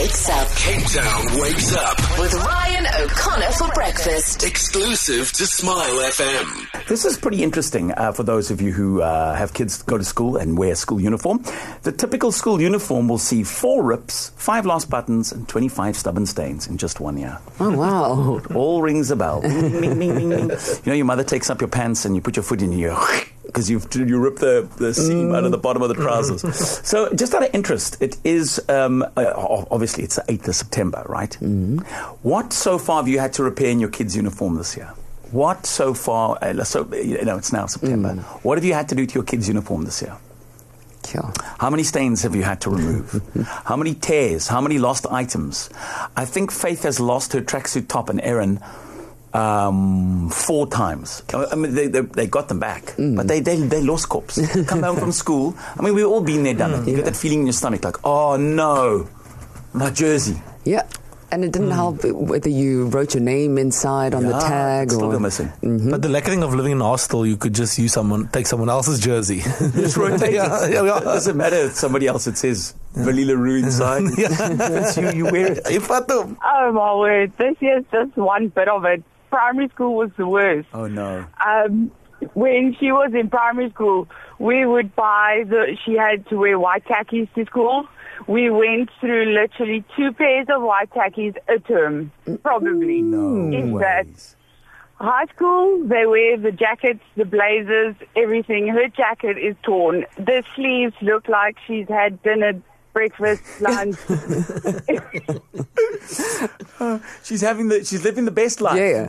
wakes up. Cape Town wakes up. With Ryan O'Connor for breakfast. Exclusive to Smile FM. This is pretty interesting for those of you who have kids go to school and wear school uniform. The typical school uniform will see 4 rips, 5 lost buttons, and 25 stubborn stains in just 1 year. Oh, wow. It all rings a bell. Ding, ding, ding, ding, ding. You know, your mother takes up your pants and you put your foot in here because you rip the seam out of the bottom of the trousers. So just out of interest, it is, obviously it's the 8th of September, right? Mm-hmm. What so far have you had to repair in your kids' uniform this year? What so far, it's now September. What have you had to do to your kids' uniform this year? Yeah. How many stains have you had to remove? How many tears? How many lost items? I think Faith has lost her tracksuit top and Erin 4 times. I mean, they got them back, but they lost corpse. Come home from school. I mean, we've all been there, done it. You get that feeling in your stomach like, oh no, my jersey. Yeah. And it didn't help whether you wrote your name inside on the tag it's or still missing. Mm-hmm. But the lekker thing of living in a hostel, you could just take someone else's jersey. Just rotate it. It doesn't matter if somebody else it says Billy LaRue inside. It's you wear it. Oh my word, this year's just one bit of it. Primary school was the worst. Oh no. When she was in primary school, we would she had to wear white khakis to school. We went through literally 2 pairs of white khakis a term, probably. No that. High school, they wear the jackets, the blazers, everything. Her jacket is torn. The sleeves look like she's had dinner, breakfast, lunch. She's living the best life. Yeah.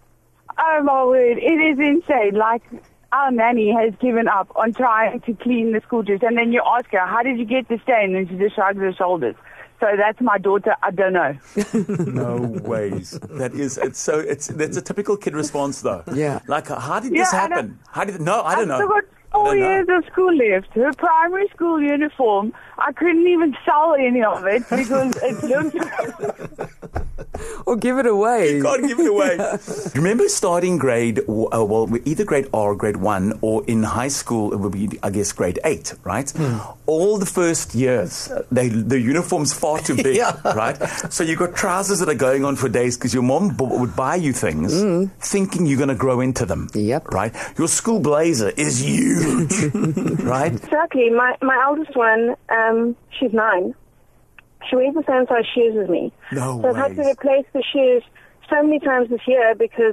Oh my word, it is insane. Like, our nanny has given up on trying to clean the school dress. And then you ask her, how did you get the stain? And she just shrugs her shoulders. So that's my daughter, I don't know. No ways. That's a typical kid response though. Yeah. Like, how did this happen? I don't know. I've still got 4 years of school left. Her primary school uniform, I couldn't even sell any of it because it looked... Or give it away. You can't give it away. Remember starting grade, either grade R or grade 1, or in high school, it would be, I guess, grade 8, right? All the first years, the uniform's far too big, right? So you got trousers that are going on for days because your mom would buy you things thinking you're going to grow into them. Yep. Right? Your school blazer is huge, right? Exactly. My eldest one, she's 9. She wears the same size shoes as me. No So I've had to replace the shoes so many times this year because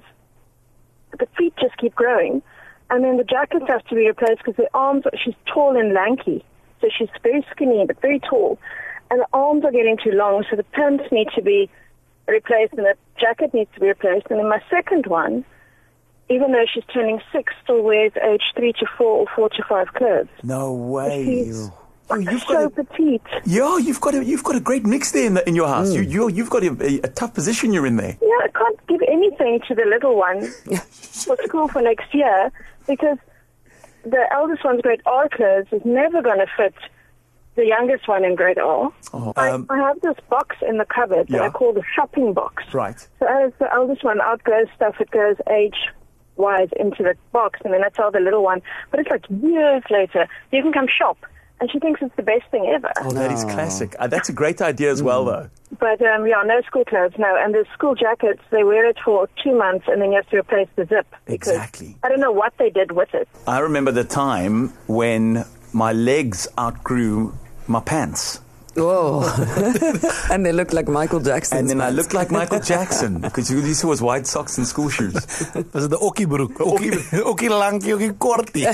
the feet just keep growing. And then the jackets have to be replaced because the arms, she's tall and lanky. So she's very skinny but very tall. And the arms are getting too long, so the pants need to be replaced and the jacket needs to be replaced. And then my second one, even though she's turning 6, still wears age 3 to 4 or 4 to 5 clothes. No way. You've got petite. Yeah, you've got a great mix there in your house. You've got a tough position you're in there. Yeah, I can't give anything to the little one for school for next year because the eldest one's grade R clothes is never going to fit the youngest one in grade R. I have this box in the cupboard that I call the shopping box. Right. So as the eldest one outgrows stuff, it goes age-wise into the box, and then I tell the little one, but it's like years later, you can come shop. And she thinks it's the best thing ever. Oh, that is classic. That's a great idea as well, though. But, no school clothes, no. And the school jackets, they wear it for 2 months, and then you have to replace the zip. Exactly. I don't know what they did with it. I remember the time when my legs outgrew my pants. Oh. And they looked like Michael Jackson. And then I looked like Michael Jackson because you used to wear white socks and school shoes. Was it the Okkie broek? Okkie lankie, Okkie kortie.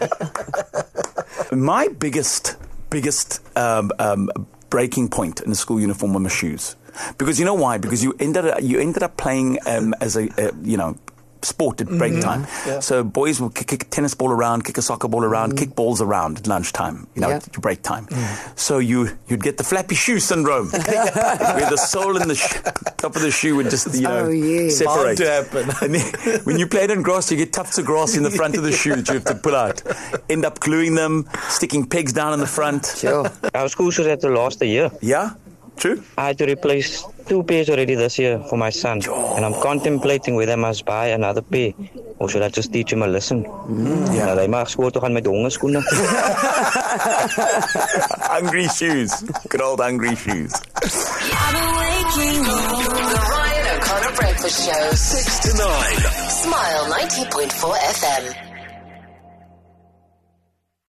My biggest breaking point in the school uniform were my shoes. Because you know why? Because you ended up playing as a sport at break time. Yeah. So boys will kick a tennis ball around, kick a soccer ball around, kick balls around at lunchtime, at break time. So you'd get the flappy shoe syndrome, where the sole and the top of the shoe would just, separate. Hard to happen. And then, when you played on grass, you get tufts of grass in the front of the shoe that you have to pull out. End up gluing them, sticking pegs down in the front. Sure. Our school should have to last a year. Yeah? True. I had to replace 2 pairs already this year for my son. And I'm contemplating whether I must buy another pair or should I just teach him a lesson. Nou, hy mag skool toe gaan met hongerskoene. Hungry shoes. Good old hungry shoes. The Ryan O'Connor Breakfast Show. 6 to 9. Smile 90.4 FM.